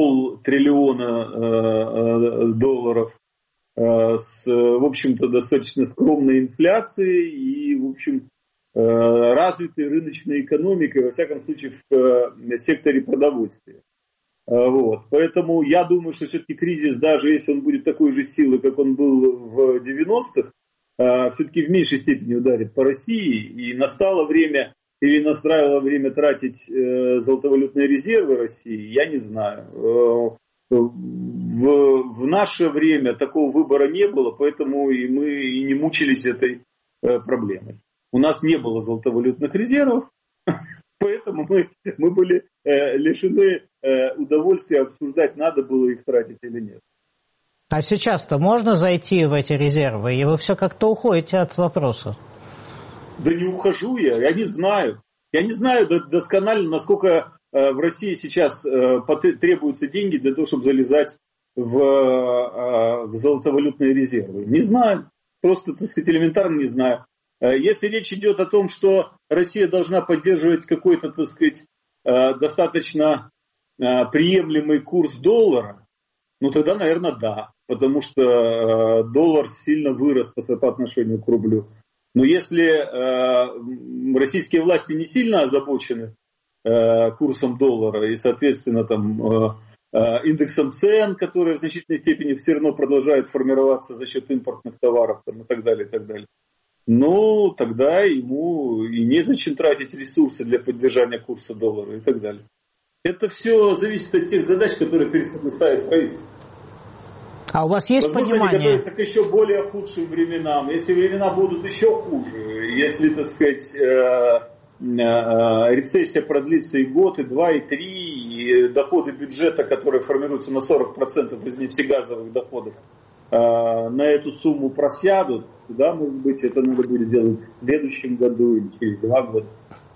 D: полтриллиона долларов, с, в общем-то, достаточно скромной инфляцией и, в общем, развитой рыночной экономикой, во всяком случае, в секторе продовольствия. Вот. Поэтому я думаю, что все-таки кризис, даже если он будет такой же силы, как он был в девяностых, все-таки в меньшей степени ударит по России, и настало время или настраивало время тратить э, золотовалютные резервы России, я не знаю. Э, в, в наше время такого выбора не было, поэтому и мы и не мучились этой э, проблемой. У нас не было золотовалютных резервов, поэтому мы, мы были э, лишены э, удовольствия обсуждать, надо было их тратить или нет.
A: А сейчас-то можно зайти в эти резервы, и вы все как-то уходите от вопроса?
D: Да не ухожу я, я не знаю. Я не знаю досконально, насколько э, в России сейчас э, требуются деньги для того, чтобы залезать в, э, в золотовалютные резервы. Не знаю. Просто, так сказать, элементарно не знаю. Э, если речь идет о том, что Россия должна поддерживать какой-то, так сказать, э, достаточно э, приемлемый курс доллара, ну тогда, наверное, да. Потому что э, доллар сильно вырос по, по отношению к рублю. Но если э, российские власти не сильно озабочены э, курсом доллара и, соответственно, там, э, э, индексом цен, который в значительной степени все равно продолжает формироваться за счет импортных товаров там, и так далее, и так далее, ну, тогда ему и незачем тратить ресурсы для поддержания курса доллара и так далее. Это все зависит от тех задач, которые перед собой ставит правительство.
A: А у вас есть
D: Возможно,
A: понимание?
D: Возможно, готовятся к еще более худшим временам. Если времена будут еще хуже, если, так сказать, э, э, рецессия продлится и год, и два, и три, и доходы бюджета, которые формируются на сорок процентов из нефтегазовых доходов, э, на эту сумму просядут, да, может быть, это надо будет делать в следующем году или через два года.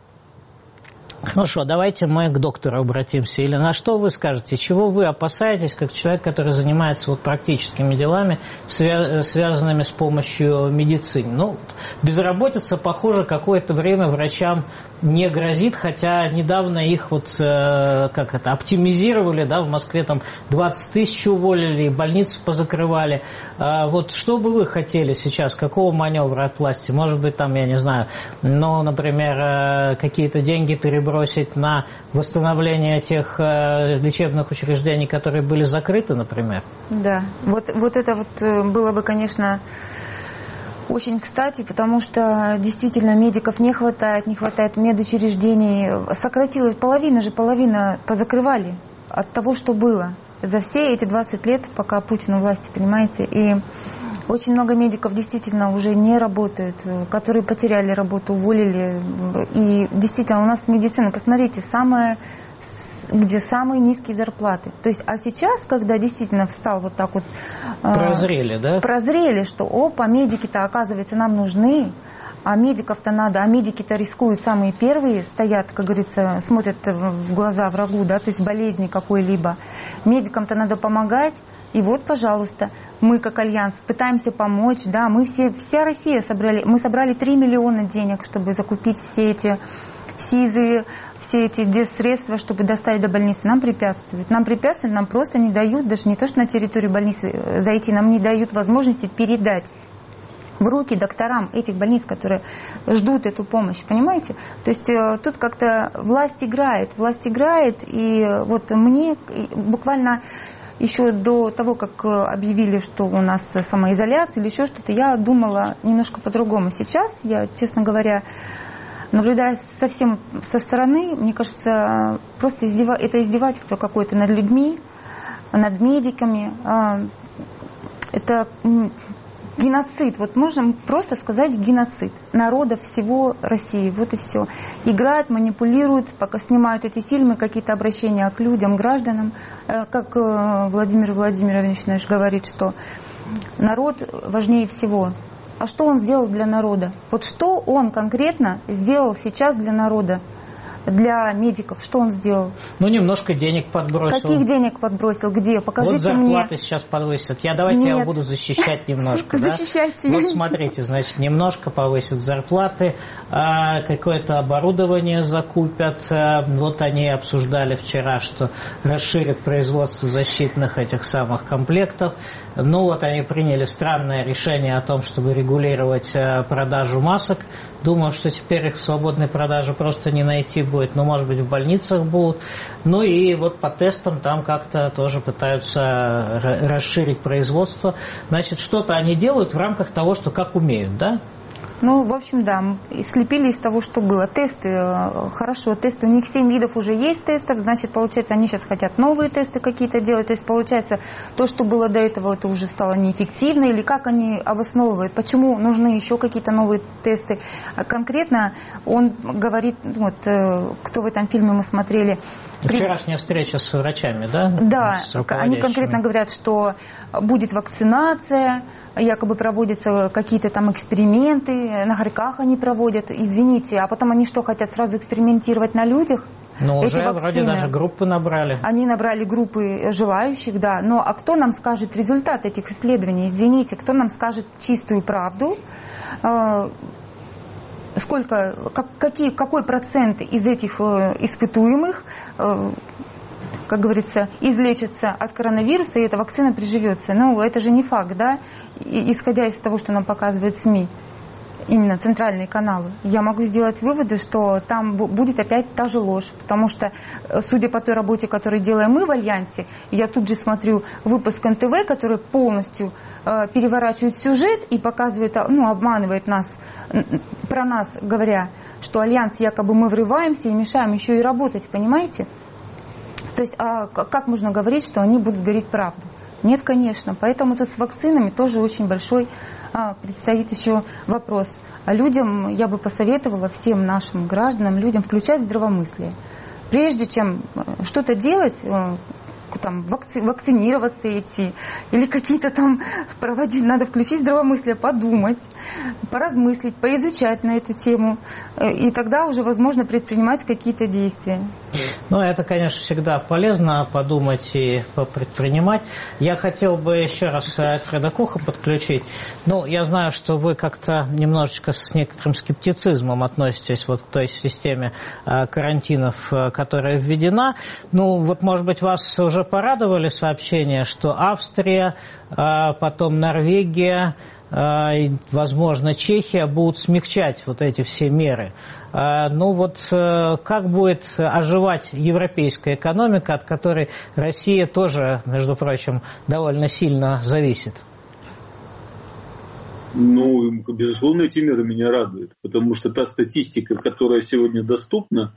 A: Хорошо, давайте мы к доктору обратимся. Или на что вы скажете, чего вы опасаетесь, как человек, который занимается вот практическими делами, свя- связанными с помощью медицины? Ну, безработица, похоже, какое-то время врачам не грозит, хотя недавно их вот, э, как это, оптимизировали, да, в Москве там двадцать тысяч уволили, больницы позакрывали. А вот что бы вы хотели сейчас, какого маневра от власти? Может быть, там, я не знаю, ну, например, какие-то деньги перебросить бросить на восстановление тех э, лечебных учреждений, которые были закрыты, например?
C: Да, вот, вот это вот было бы, конечно, очень кстати, потому что действительно медиков не хватает, не хватает медучреждений. Сократилось, половина же, половина позакрывали от того, что было за все эти двадцать лет, пока Путин у власти, понимаете. И очень много медиков действительно уже не работают, которые потеряли работу, уволили. И действительно у нас медицина, посмотрите, самая, где самые низкие зарплаты. То есть, а сейчас, когда действительно встал вот так вот...
A: Прозрели, да?
C: Прозрели, что, опа, медики-то, оказывается, нам нужны, а медиков-то надо, а медики-то рискуют, самые первые стоят, как говорится, смотрят в глаза врагу, да, то есть болезни какой-либо. Медикам-то надо помогать, и вот, пожалуйста, мы как Альянс пытаемся помочь, да, мы все, вся Россия собрали, мы собрали три миллиона денег, чтобы закупить все эти СИЗы, все эти средства, чтобы доставить до больницы. Нам препятствуют. Нам препятствуют, нам просто не дают, даже не то, что на территорию больницы зайти, нам не дают возможности передать в руки докторам этих больниц, которые ждут эту помощь, понимаете? То есть тут как-то власть играет, власть играет, и вот мне буквально еще до того, как объявили, что у нас самоизоляция или еще что-то, я думала немножко по-другому. Сейчас я, честно говоря, наблюдая совсем со стороны, мне кажется, просто издева... это издевательство какое-то над людьми, над медиками. Это геноцид. Вот можно просто сказать геноцид народа всего России. Вот и все. Играют, манипулируют, пока снимают эти фильмы, какие-то обращения к людям, гражданам. Как Владимир Владимирович наш говорит, что народ важнее всего. А что он сделал для народа? Вот что он конкретно сделал сейчас для народа, для медиков? Что он сделал?
A: Ну, немножко денег подбросил.
C: Каких денег подбросил? Где? Покажите
A: вот зарплаты
C: мне.
A: Зарплаты сейчас повысят. Я давайте
C: Нет.
A: я буду защищать немножко.
C: Защищайте.
A: Вот смотрите, значит, немножко повысят зарплаты, какое-то оборудование закупят. Вот они обсуждали вчера, что расширят производство защитных этих самых комплектов. Ну вот они приняли странное решение о том, чтобы регулировать продажу масок. Думаю, что теперь их в свободной продаже просто не найти будет, но, может быть, в больницах будут. Ну и вот по тестам там как-то тоже пытаются расширить производство. Значит, что-то они делают в рамках того, что как умеют, да?
C: Ну, в общем, да, слепили из того, что было. Тесты, хорошо, тесты, у них семь видов уже есть тестов, значит, получается, они сейчас хотят новые тесты какие-то делать. То есть, получается, то, что было до этого, это уже стало неэффективно, или как они обосновывают, почему нужны еще какие-то новые тесты. Конкретно он говорит, вот, кто в этом фильме мы смотрели.
A: Вчерашняя встреча с врачами, да?
C: Да, они конкретно говорят, что будет вакцинация, якобы проводятся какие-то там эксперименты, на хорьках они проводят, извините, а потом они что, хотят сразу экспериментировать на людях?
A: Ну, уже вакцины, вроде даже группы набрали.
C: Они набрали группы желающих, да, но а кто нам скажет результат этих исследований, извините, кто нам скажет чистую правду? Сколько, как, какие, какой процент из этих э, испытуемых, э, как говорится, излечится от коронавируса, и эта вакцина приживется? Ну, это же не факт, да? И, исходя из того, что нам показывают СМИ, именно центральные каналы, я могу сделать выводы, что там будет опять та же ложь, потому что, судя по той работе, которую делаем мы в Альянсе, я тут же смотрю выпуск эн тэ вэ, который полностью э, переворачивает сюжет и показывает, ну, обманывает нас, про нас говоря, что Альянс якобы мы врываемся и мешаем еще и работать, понимаете? То есть, а как можно говорить, что они будут говорить правду? Нет, конечно. Поэтому тут с вакцинами тоже очень большой а, предстоит еще вопрос. А людям, я бы посоветовала всем нашим гражданам, людям включать здравомыслие. Прежде чем что-то делать, там, вакци, вакцинироваться идти, или какие-то там проводить, надо включить здравомыслие, подумать, поразмыслить, поизучать на эту тему, и тогда уже возможно предпринимать какие-то действия.
A: Ну, это, конечно, всегда полезно подумать и предпринимать. Я хотел бы еще раз Альфреда Коха подключить. Ну, я знаю, что вы как-то немножечко с некоторым скептицизмом относитесь вот к той системе карантинов, которая введена. Ну, вот, может быть, вас уже порадовали сообщения, что Австрия, потом Норвегия, возможно, Чехия будут смягчать вот эти все меры. Ну вот как будет оживать европейская экономика, от которой Россия тоже, между прочим, довольно сильно зависит?
D: Ну, безусловно, эти меры меня радуют, потому что та статистика, которая сегодня доступна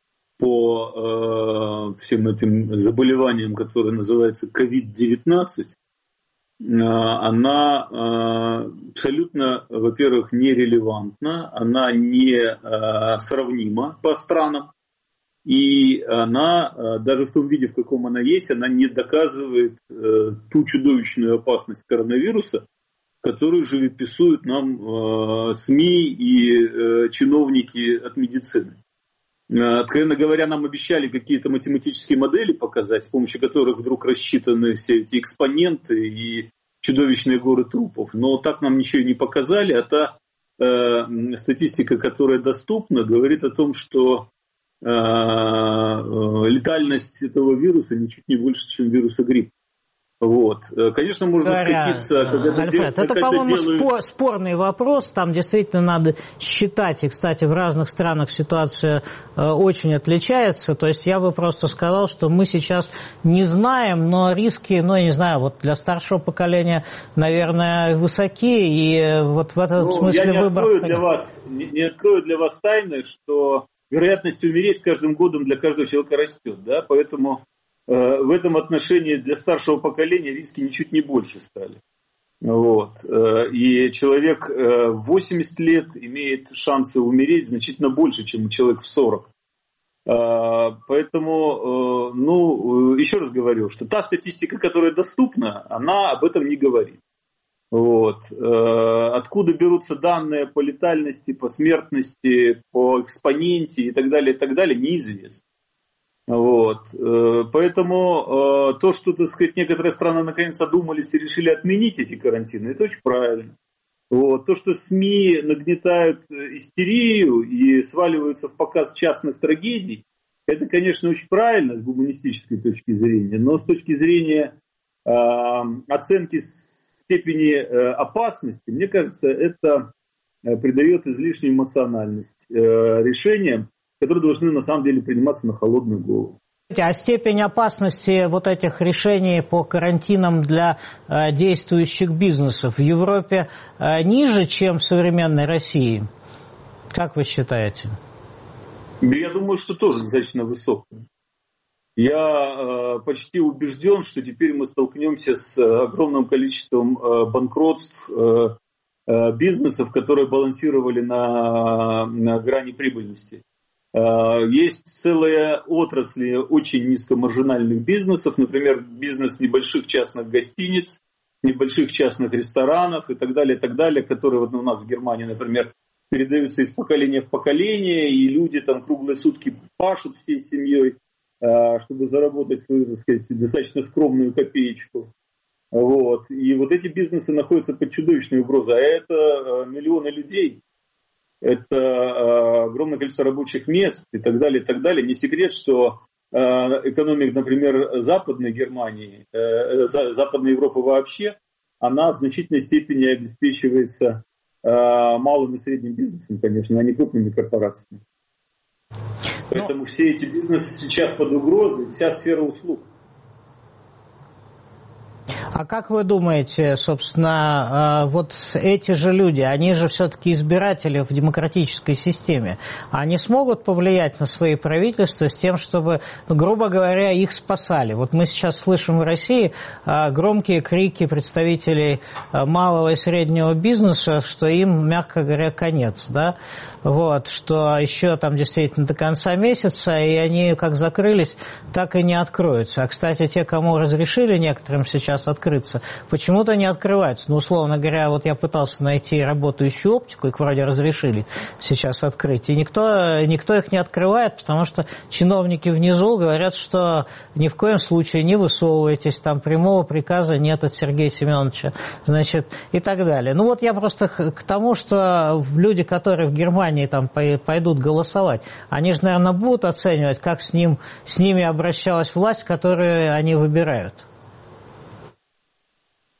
D: по э, всем этим заболеваниям, которые называются ковид девятнадцать, э, она э, абсолютно, во-первых, нерелевантна, она не э, сравнима по странам, и она, э, даже в том виде, в каком она есть, она не доказывает э, ту чудовищную опасность коронавируса, которую живописуют нам э, СМИ и э, чиновники от медицины. Э, откровенно говоря, нам обещали какие-то математические модели показать, с помощью которых вдруг рассчитаны все эти экспоненты и чудовищные горы трупов. Но так нам ничего не показали, а та э, статистика, которая доступна, говорит о том, что э, э, летальность этого вируса ничуть не больше, чем вируса гриппа. Вот. Конечно, можно
A: Говоря,
D: скатиться... Когда
A: Альфред,
D: дел,
A: это, по-моему, делают... спорный вопрос. Там действительно надо считать. И, кстати, в разных странах ситуация э, очень отличается. То есть я бы просто сказал, что мы сейчас не знаем, но риски, ну, я не знаю, вот для старшего поколения, наверное, высоки. И вот в этом ну, смысле
D: я не
A: выбор...
D: Открою для вас, не, не открою для вас тайны, что вероятность умереть с каждым годом для каждого человека растет. Да? Поэтому... В этом отношении для старшего поколения риски ничуть не больше стали. Вот. И человек в восемьдесят лет имеет шансы умереть значительно больше, чем человек в сорок. Поэтому, ну, еще раз говорю, что та статистика, которая доступна, она об этом не говорит. Вот. Откуда берутся данные по летальности, по смертности, по экспоненте и так далее, и так далее, неизвестно. Вот. Поэтому то, что, так сказать, некоторые страны наконец одумались и решили отменить эти карантины, это очень правильно. Вот. То, что СМИ нагнетают истерию и сваливаются в показ частных трагедий, это, конечно, очень правильно с гуманистической точки зрения, но с точки зрения э, оценки степени э, опасности, мне кажется, это придает излишнюю эмоциональность э, решениям, которые должны на самом деле приниматься на холодную голову.
A: А степень опасности вот этих решений по карантинам для э, действующих бизнесов в Европе э, ниже, чем в современной России? Как вы считаете?
D: Я думаю, что тоже достаточно высокая. Я э, почти убежден, что теперь мы столкнемся с огромным количеством э, банкротств э, э, бизнесов, которые балансировали на, на грани прибыльности. Есть целая отрасль очень низкомаржинальных бизнесов, например, бизнес небольших частных гостиниц, небольших частных ресторанов и так далее, и так далее, которые вот у нас в Германии, например, передаются из поколения в поколение, и люди там круглые сутки пашут всей семьей, чтобы заработать свою, так сказать, достаточно скромную копеечку. Вот. И вот эти бизнесы находятся под чудовищной угрозой, а это миллионы людей. Это э, огромное количество рабочих мест и так далее, и так далее. Не секрет, что э, экономика, например, Западной Германии, э, Западной Европы вообще, она в значительной степени обеспечивается э, малым и средним бизнесом, конечно, а не крупными корпорациями. Поэтому Но... все эти бизнесы сейчас под угрозой, вся сфера услуг.
A: А как вы думаете, собственно, вот эти же люди, они же все-таки избиратели в демократической системе, они смогут повлиять на свои правительства с тем, чтобы, грубо говоря, их спасали? Вот мы сейчас слышим в России громкие крики представителей малого и среднего бизнеса, что им, мягко говоря, конец, да? Вот, что еще там действительно до конца месяца, и они как закрылись, так и не откроются. А, кстати, те, кому разрешили некоторым сейчас открыться, почему-то не открываются. Ну, условно говоря, вот я пытался найти работающую оптику, их вроде разрешили сейчас открыть, и никто, никто их не открывает, потому что чиновники внизу говорят, что ни в коем случае не высовывайтесь, там прямого приказа нет от Сергея Семеновича, значит, и так далее. Ну, вот я просто к тому, что люди, которые в Германии там пойдут голосовать, они же, наверное, будут оценивать, как с, ним, с ними обращалась власть, которую они выбирают.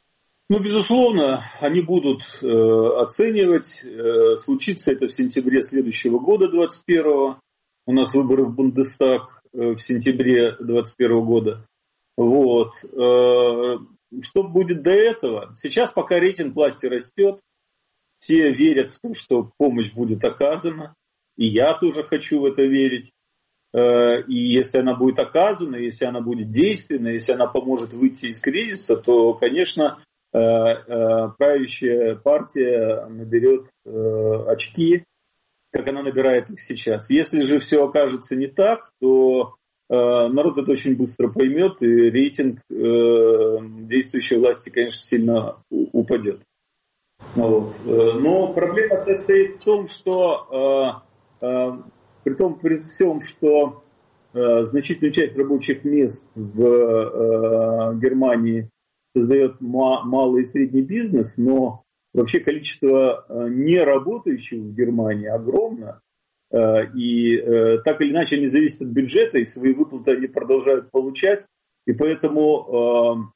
D: Ну, безусловно, они будут э, оценивать. Э, случится это в сентябре следующего года, двадцать первого. У нас выборы в Бундестаг э, в сентябре двадцать первого года. Вот. Э, что будет до этого? Сейчас пока рейтинг власти растет. Все верят в то, что помощь будет оказана. И я тоже хочу в это верить. Э, и если она будет оказана, если она будет действенна, если она поможет выйти из кризиса, то, конечно, правящая партия наберет очки, как она набирает их сейчас. Если же все окажется не так, то народ это очень быстро поймет, и рейтинг действующей власти, конечно, сильно упадет. Вот. Но проблема состоит в том, что при том, при всем, что значительную часть рабочих мест в Германии создает малый и средний бизнес, но вообще количество неработающих в Германии огромно. И так или иначе они зависят от бюджета, и свои выплаты они продолжают получать. И поэтому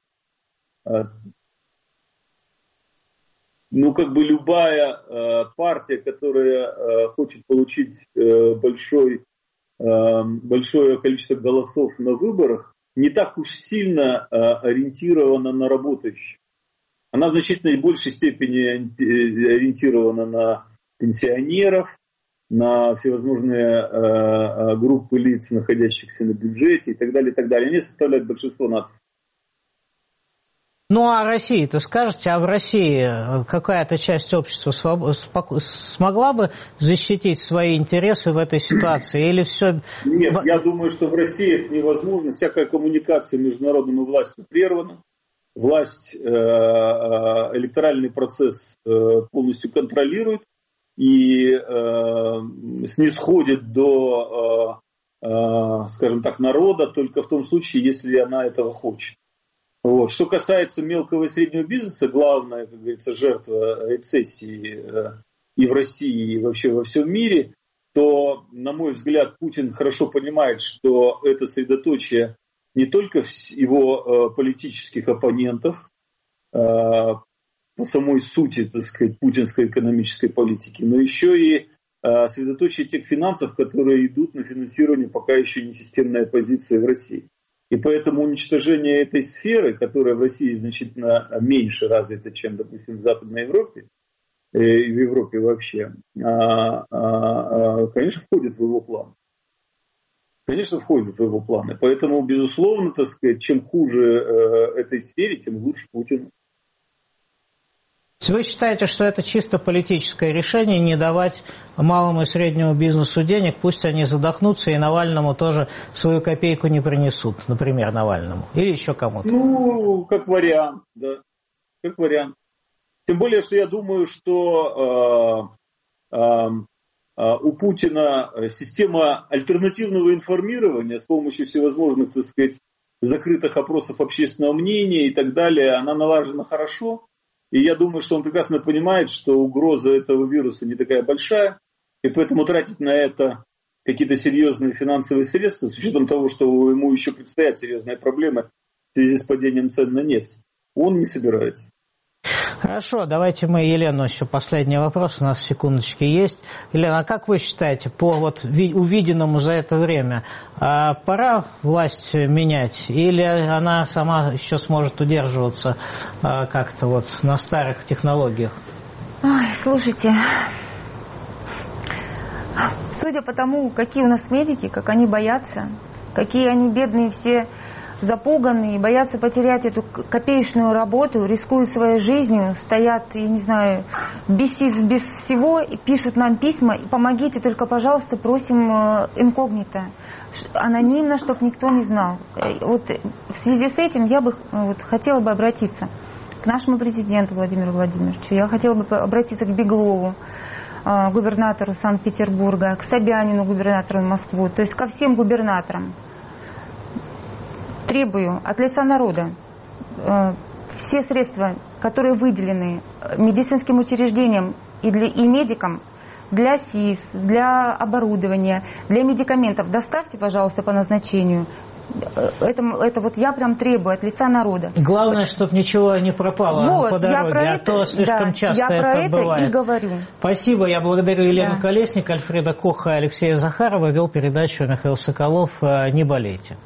D: ну, как бы любая партия, которая хочет получить большой, большое количество голосов на выборах, не так уж сильно ориентирована на работающих. Она в значительно большей степени ориентирована на пенсионеров, на всевозможные группы лиц, находящихся на бюджете и так далее, и так далее. Они составляют большинство наций.
A: Ну, а Россия-то скажете, а в России какая-то часть общества смогла бы защитить свои интересы в этой ситуации? Или все...
D: Нет, я думаю, что в России это невозможно. Всякая коммуникация между народом и властью прервана. Власть электоральный процесс полностью контролирует и снисходит до, скажем так, народа только в том случае, если она этого хочет. Вот. Что касается мелкого и среднего бизнеса, главная, как говорится, жертва рецессии и в России, и вообще во всем мире, то, на мой взгляд, Путин хорошо понимает, что это средоточие не только его политических оппонентов по самой сути, так сказать, путинской экономической политики, но еще и средоточие тех финансов, которые идут на финансирование пока еще не системной оппозиции в России. И поэтому уничтожение этой сферы, которая в России значительно меньше развита, чем, допустим, в Западной Европе, и в Европе вообще, конечно, входит в его план. Конечно, входит в его планы. Поэтому, безусловно, так сказать, чем хуже этой сфере, тем лучше Путину.
A: Вы считаете, что это чисто политическое решение не давать малому и среднему бизнесу денег, пусть они задохнутся и Навальному тоже свою копейку не принесут, например, Навальному или еще кому-то?
D: Ну, как вариант, да, как вариант. Тем более, что я думаю, что э, э, э, у Путина система альтернативного информирования с помощью всевозможных, так сказать, закрытых опросов общественного мнения и так далее, она налажена хорошо. И я думаю, что он прекрасно понимает, что угроза этого вируса не такая большая, и поэтому тратить на это какие-то серьезные финансовые средства, с учетом того, что ему еще предстоят серьезные проблемы в связи с падением цен на нефть, он не собирается.
A: Хорошо, давайте мы Елену еще последний вопрос, у нас секундочки есть. Елена, а как вы считаете, по вот увиденному за это время, пора власть менять или она сама еще сможет удерживаться как-то вот на старых технологиях?
C: Ой, слушайте, судя по тому, какие у нас медики, как они боятся, какие они бедные все запуганные, боятся потерять эту копеечную работу, рискуют своей жизнью, стоят, я не знаю, без, без всего и пишут нам письма, помогите, только, пожалуйста, просим инкогнито, анонимно, чтобы никто не знал. Вот в связи с этим я бы вот, хотела бы обратиться к нашему президенту Владимиру Владимировичу, я хотела бы обратиться к Беглову, губернатору Санкт-Петербурга, к Собянину, губернатору Москвы, то есть ко всем губернаторам. Требую от лица народа э, все средства, которые выделены медицинским учреждениям и, для, и медикам для СИЗ, для оборудования, для медикаментов, доставьте, пожалуйста, по назначению Это, это вот я прям требую от лица народа.
A: Главное, чтобы ничего не пропало
C: вот,
A: по дороге,
C: я про
A: а
C: это,
A: то слишком
C: да,
A: часто
C: я про
A: это,
C: это
A: бывает.
C: и говорю.
A: Спасибо, я благодарю Елену
C: да.
A: Колесник, Альфреда Коха и Алексея Захарова. Вел передачу Михаил Соколов. Не болейте.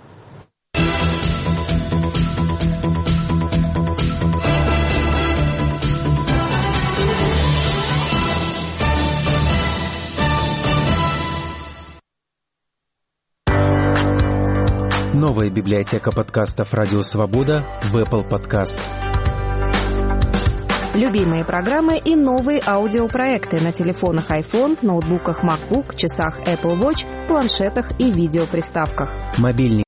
G: Новая библиотека подкастов «Радио Свобода» в Apple Podcast.
H: Любимые программы и новые аудиопроекты на телефонах iPhone, ноутбуках MacBook, часах Apple Watch, планшетах и видеоприставках.
G: Мобильный